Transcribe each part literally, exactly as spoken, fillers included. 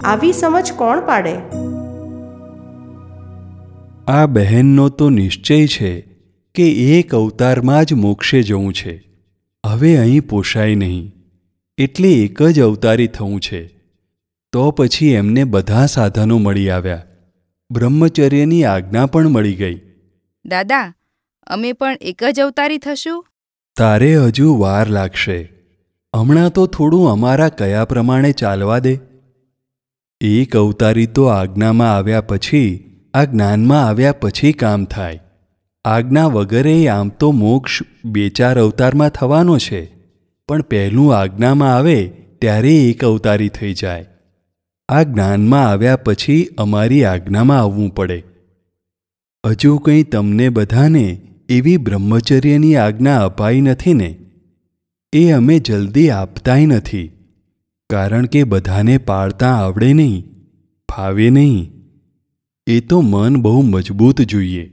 આવી સમજ કોણ પાડે? આ બહેનનો તો નિશ્ચય છે કે એક અવતારમાં જ મોક્ષે જવું છે. હવે અહીં પોષાય નહીં, એટલે એક જ અવતારી થવું છે. તો પછી એમને બધા સાધનો મળી આવ્યા, બ્રહ્મચર્યની આજ્ઞા પણ મળી ગઈ. દાદા, અમે પણ એક જ અવતારી થશું? તારે હજુ વાર લાગશે. હમણાં તો થોડું અમારા કયા પ્રમાણે ચાલવા દે. એક અવતારી તો આજ્ઞામાં આવ્યા પછી, આ જ્ઞાનમાં આવ્યા પછી કામ થાય. આજ્ઞા વગરે આમ તો મોક્ષ બે ચાર અવતારમાં થવાનો છે, પણ પહેલું આજ્ઞામાં આવે ત્યારે એક અવતારી થઈ જાય. આ જ્ઞાનમાં આવ્યા પછી અમારી આજ્ઞામાં આવવું પડે. હજુ કંઈ તમને બધાને એવી બ્રહ્મચર્યની આજ્ઞા અપાઈ નથી ને? એ અમે જલ્દી આપતાય નથી, કારણ કે બધાને પાળતા આવડે નહીં, ફાવે નહીં. એ તો મન બહુ મજબૂત જોઈએ.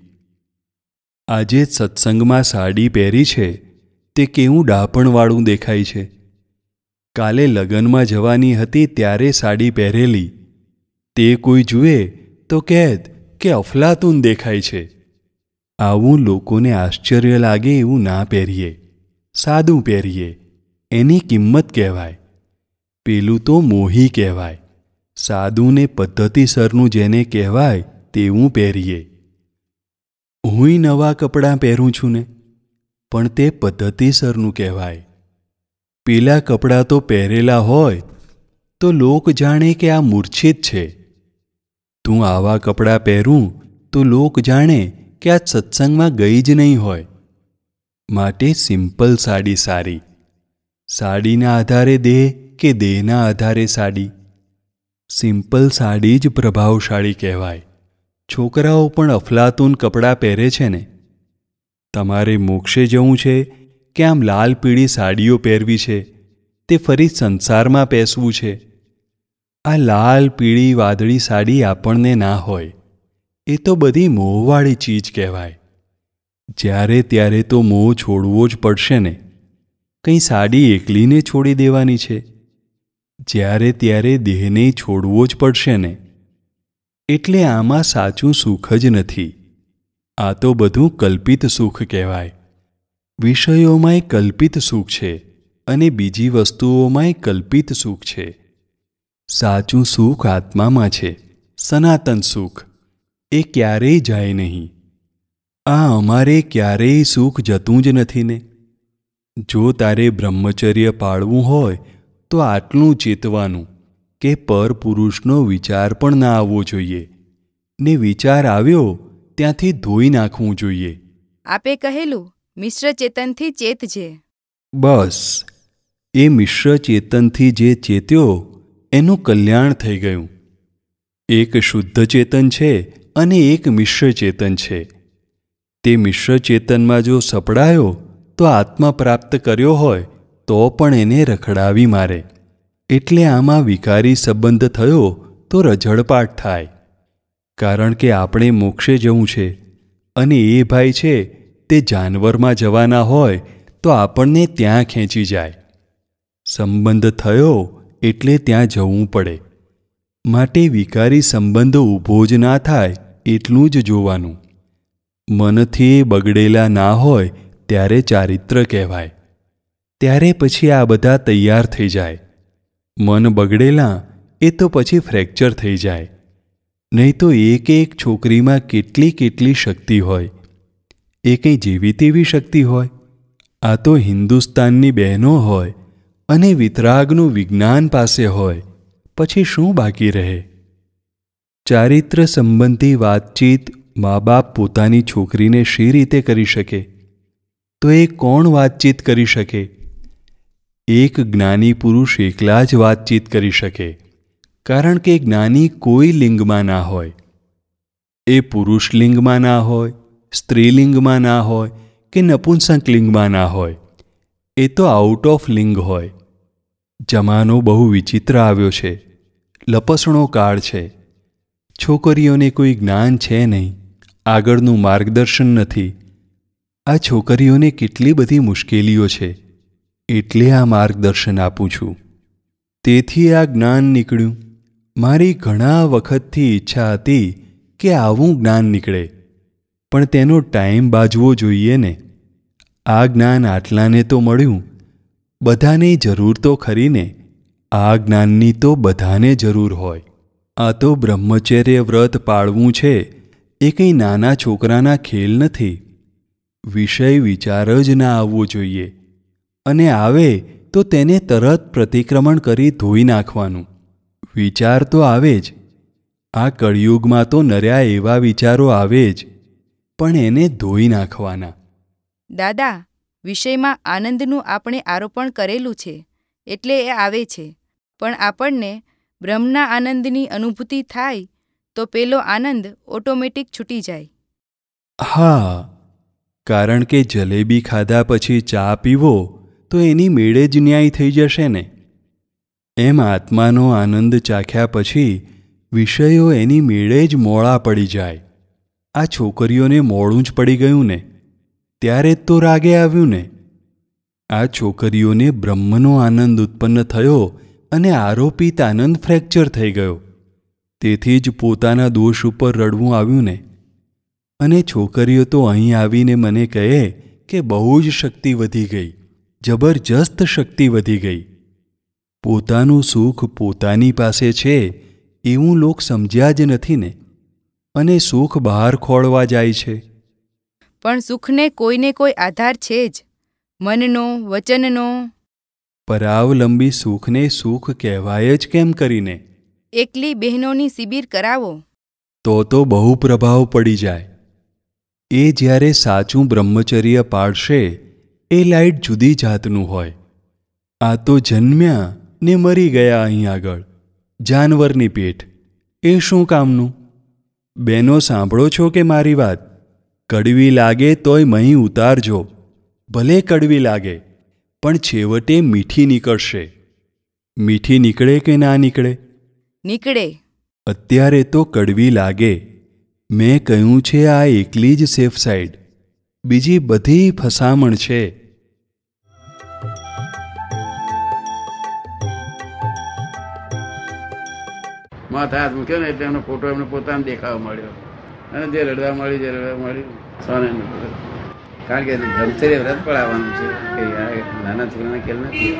આજે જ સત્સંગમાં સાડી પહેરી છે તે કેવું ડાપણવાળું દેખાય છે. કાલે લગ્નમાં જવાની હતી ત્યારે સાડી પહેરેલી, તે કોઈ જુએ તો કહેત કે અફલાતુન દેખાય છે. આવું લોકોને આશ્ચર્ય લાગે એવું ના પહેરીએ, સાદું પહેરીએ. એની કિંમત કહેવાય. પેલું તો મોહી કહેવાય. સાદું ને પદ્ધતિસરનું જેને કહેવાય તેવું પહેરીએ. હુંય નવા કપડાં પહેરું છું ને, પણ તે પદ્ધતિસરનું કહેવાય. પેલા કપડાં તો પહેરેલા હોય તો લોક જાણે કે આ મૂર્છિત છે. તું આવા કપડાં પહેરું તો લોક જાણે કે આ સત્સંગમાં ગઈ જ નહીં હોય. માટે સિમ્પલ સાડી સારી. સાડીના આધારે દેહ કે દેહના આધારે સાડી? સિમ્પલ સાડી જ પ્રભાવશાળી કહેવાય. છોકરાઓ પણ અફલાતુન કપડાં પહેરે છે ને. તમારે મોક્ષે જવું છે કે આમ લાલ પીળી સાડીઓ પહેરવી છે, તે ફરી સંસારમાં પેસવું છે? આ લાલ પીળી વાદળી સાડી આપણને ના હોય. એ તો બધી મોહવાળી ચીજ કહેવાય. જ્યારે ત્યારે તો મોહ છોડવો જ પડશે ને. કંઈ સાડી એકલીને છોડી દેવાની છે? જ્યારે ત્યારે દેહને છોડવો જ પડશે ને. એટલે આમાં સાચું સુખ જ નથી. આ તો બધું કલ્પિત સુખ કહેવાય. વિષયોમાંય કલ્પિત સુખ છે અને બીજી વસ્તુઓમાંય કલ્પિત સુખ છે. સાચું સુખ આત્મામાં છે, સનાતન સુખ. એ ક્યારેય જાય નહીં. આ અમારે ક્યારેય સુખ જતું જ નથી ને. જો તારે બ્રહ્મચર્ય પાળવું હોય તો આટલું ચેતવાનું કે પરપુરુષનો વિચાર પણ ના આવવો જોઈએ, ને વિચાર આવ્યો ત્યાંથી ધોઈ નાખવું જોઈએ. આપે કહેલું મિશ્ર ચેતનથી ચેતજે. બસ એ મિશ્ર ચેતનથી જે ચેત્યો એનું કલ્યાણ થઈ ગયું. એક શુદ્ધ ચેતન છે અને એક મિશ્ર ચેતન છે. તે મિશ્ર ચેતનમાં જો સપડાયો તો આત્મા પ્રાપ્ત કર્યો હોય તો પણ એને રખડાવી મારે. એટલે આમાં વિકારી સંબંધ થયો તો રઝળપાટ થાય. કારણ કે આપણે મોક્ષે જવું છે અને એ ભાઈ છે તે જાનવરમાં જવાના હોય તો આપણને ત્યાં ખેંચી જાય. સંબંધ થયો એટલે ત્યાં જવું પડે. માટે વિકારી સંબંધ ઊભો જ ના થાય એટલું જ જોવાનું. મનથી બગડેલા ના હોય ત્યારે ચારિત્ર કહેવાય. ત્યારે પછી આ બધા તૈયાર થઈ જાય. મન બગડેલા એ તો પછી ફ્રેક્ચર થઈ જાય. નહીં તો એક એક છોકરીમાં કેટલી કેટલી શક્તિ હોય. એ કંઈ જેવી તેવી શક્તિ હોય? આ તો હિન્દુસ્તાનની બહેનો હોય અને વિતરાગનું વિજ્ઞાન પાસે હોય, પછી શું બાકી રહે? ચારિત્ર સંબંધી વાતચીત મા બાપ પોતાની છોકરીને શી રીતે કરી શકે? તો એ કોણ વાતચીત કરી શકે? એક જ્ઞાની પુરુષ એકલા જ વાતચીત કરી શકે, કારણ કે જ્ઞાની કોઈ લિંગમાં ના હોય. એ પુરુષ લિંગમાં ના હોય, સ્ત્રીલિંગમાં ના હોય કે નપુંસક લિંગમાં ના હોય. એ તો આઉટ ઓફ લિંગ હોય. જમાનો બહુ વિચિત્ર આવ્યો છે. લપસણો કાળ છે. છોકરીઓને કોઈ જ્ઞાન છે નહીં, આગળનું માર્ગદર્શન નથી. આ છોકરીઓને કેટલી બધી મુશ્કેલીઓ છે, એટલે આ માર્ગદર્શન આપું છું. તેથી આ જ્ઞાન નીકળ્યું મારી ઘણા વખતથી ઈચ્છા હતી કે આવું જ્ઞાન નીકળે, પણ તેનો ટાઈમ બાજવો જોઈએ ને. આ જ્ઞાન આટલાને તો મળ્યું, બધાની જરૂર તો ખરી ને. આ જ્ઞાનની તો બધાને જરૂર હોય. આ તો બ્રહ્મચર્ય વ્રત પાળવું છે એ કંઈ નાના છોકરાના ખેલ નથી. વિષય વિચાર જ ના આવવો જોઈએ, અને આવે તો તેને તરત પ્રતિક્રમણ કરી ધોઈ નાખવાનું. વિચાર તો આવે જ. આ કળિયુગમાં તો નર્યા એવા વિચારો આવે જ, પણ એને ધોઈ નાખવાના. દાદા, વિષયમાં આનંદનું આપણે આરોપણ કરેલું છે એટલે એ આવે છે, પણ આપણને બ્રહ્મના આનંદની અનુભૂતિ થાય તો પેલો આનંદ ઓટોમેટિક છૂટી જાય. હા, કારણ કે જલેબી ખાધા પછી ચા પીવો તો એની મેળે જ ન્યાય થઈ જશે ને. એમ આત્માનો આનંદ ચાખ્યા પછી વિષયો એની મેળે જ મોળા પડી જાય. આ છોકરીઓને મોડું જ પડી ગયું ને, ત્યારે જ તો રાગે આવ્યું ને. આ છોકરીઓને બ્રહ્મનો આનંદ ઉત્પન્ન થયો અને આરોપિત આનંદ ફ્રેક્ચર થઈ ગયો. તેથી જ પોતાના દોષ ઉપર રડવું આવ્યું ને. અને છોકરીઓ તો અહીં આવીને મને કહે કે બહુ જ શક્તિ વધી ગઈ, જબરજસ્ત શક્તિ વધી ગઈ. પોતાનું સુખ પોતાની પાસે છે એવું લોક સમજ્યા જ નથી ને, અને સુખ બહાર ખોળવા જાય છે. પણ સુખને કોઈને કોઈ આધાર છે જ, મનનો, વચનનો. પરાવલંબી સુખને સુખ કહેવાય જ કેમ કરીને? એકલી બહેનોની શિબિર કરાવો તો તો બહુ પ્રભાવ પડી જાય. એ જ્યારે સાચું બ્રહ્મચર્ય પાળશે એ લાઈટ જુદી જાતનું હોય. આ તો જન્મ્યા ને મરી ગયા અહીં આગળ, જાનવરની પેઠ. એ શું કામનું? બેનો સાંભળો છો કે મારી વાત? કડવી લાગે તોય મહી ઉતારજો. ભલે કડવી લાગે, પણ છેવટે મીઠી નીકળશે. મીઠી નીકળે કે ના નીકળે? નીકળે. અત્યારે તો કડવી લાગે. મેં કહ્યું છે આ એકલી જ સેફ સાઈડ, બીજી બધી ફસામણ છે. માથા હાથ મૂક્યો ને એટલે એમનો ફોટો એમને પોતાને દેખાવા મળ્યો, અને જે રડવા મળ્યું જે રડવા મળ્યું સોને. કારણ કે બ્રહ્મચર્ય વ્રત પડાવવાનું છે કે નાના છોકરાને કેલ નથી.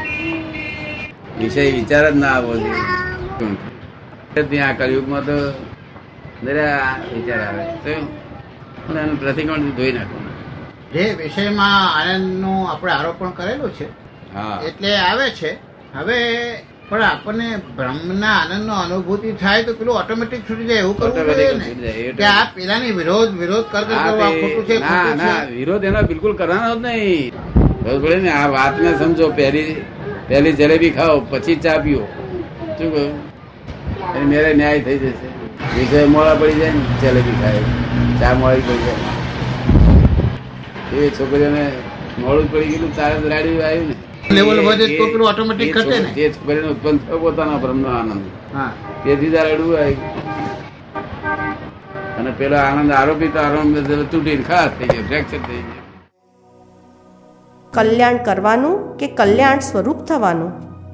વિષય વિચાર જ ના આવવો જોઈએ. ત્યાં કળિયુગમાં તો દરેક વિચાર આવે તો એનું પ્રતિક્રમણ ધોઈ નાખવાનું. જે વિષયમાં આનંદનું આપણે આરોપણ કરેલું છે હા એટલે આવે છે. હવે પણ આપણને બ્રહ્મના આનંદનો અનુભૂતિ થાય તો પેલું ઓટોમેટિક છૂટી જાય એવું કરવું જોઈએ ને, કે આ પેલાની વિરોધ વિરોધ કરતા ખોટું છે. ના ના, વિરોધ એનો બિલકુલ કરવાનો જ નહીં. બરોબર ને? આ વાતને સમજો. પહેલી પહેલી જલેબી ખાઓ પછી ચા પીઓ. શું કહ્યું? એની મેરે ન્યાય થઈ જશે. વિષય મોડા પડી જાય ને, જલેબી ખાય, ચા મોડી પડી જાય. એ છોકરીઓને મોડું પડી ગયેલું, તારે રાડી આવ્યું ને લેવલ વધે તો પેલું ઓટોમેટિક ઘટે ને. જે છોકરીને ઉત્પન્ન થયો પોતાના બ્રહ્મનો આનંદ, હા, તેથી તારે રડવું આવ્યું. અને પેલો આનંદ આરોપિત આનંદ તૂટીને ખાસ થઈ જાય, ફ્રેક્ચર થઈ જાય. કલ્યાણ કરવાનું કે કલ્યાણ સ્વરૂપ થવાનું?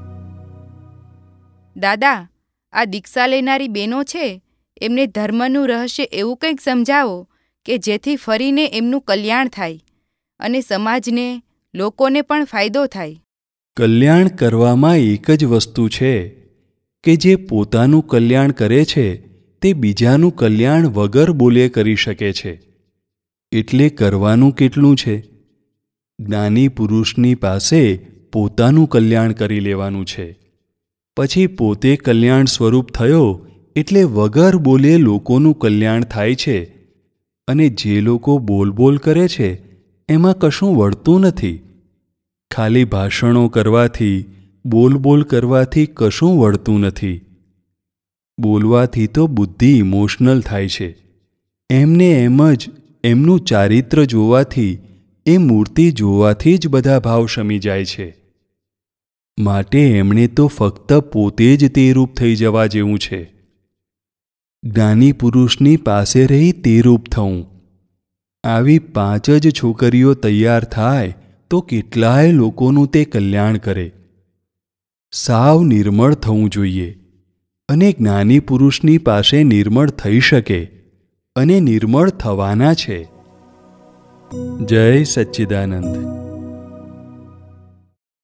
દાદા, આ દીક્ષા લેનારી બહેનો છે એમને ધર્મનું રહસ્ય એવું કંઈક સમજાવો કે જેથી ફરીને એમનું કલ્યાણ થાય અને સમાજને, લોકોને પણ ફાયદો થાય. કલ્યાણ કરવામાં એક જ વસ્તુ છે કે જે પોતાનું કલ્યાણ કરે છે તે બીજાનું કલ્યાણ વગર બોલે કરી શકે છે. એટલે કરવાનું કેટલું છે? જ્ઞાની પુરુષની પાસે પોતાનું કલ્યાણ કરી લેવાનું છે. પછી પોતે કલ્યાણ સ્વરૂપ થયો એટલે વગર બોલે લોકોનું કલ્યાણ થાય છે. અને જે લોકો બોલ બોલ કરે છે એમાં કશું વળતું નથી. ખાલી ભાષણો કરવાથી, બોલ બોલ કરવાથી કશું વળતું નથી. બોલવાથી તો બુદ્ધિ ઇમોશનલ થાય છે. એમને એમ જ એમનું ચારિત્ર જોવાથી, એ મૂર્તિ જોવાથી જ બધા ભાવ શમી જાય છે. માટે એમણે તો ફક્ત પોતે જ તે રૂપ થઈ જવા જેવું છે. જ્ઞાની પુરુષની પાસે રહી તે રૂપ થવું. આવી પાંચ જ છોકરીઓ તૈયાર થાય તો કેટલાય લોકોનું તે કલ્યાણ કરે. સાવ નિર્મળ થવું જોઈએ. અને જ્ઞાની પુરુષની પાસે નિર્મળ થઈ શકે અને નિર્મળ થવાના છે. જય સચ્ચિદાનંદ.